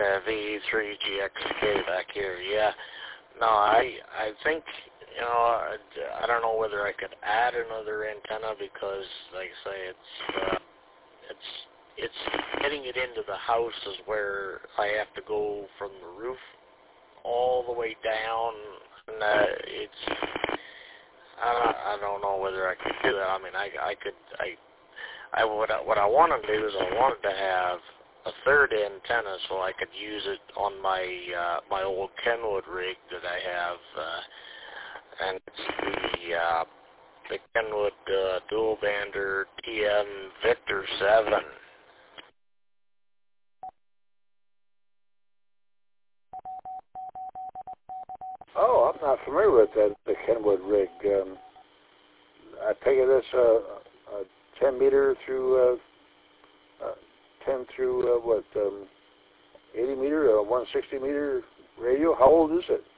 VE3GXK back here. Yeah. No, I think, you know, I don't know whether I could add another antenna because, like I say, it's getting it into the house is where I have to go from the roof all the way down, and I don't know whether I could do that. I mean, what I want to do is I wanted to have a third antenna so I could use it on my old Kenwood rig that I have, and it's the Kenwood dual bander TM Victor 7. Oh, I'm not familiar with that, the Kenwood rig. I take it that's a 10 meter through 10 through 80 meter, 160 meter radio. How old is it?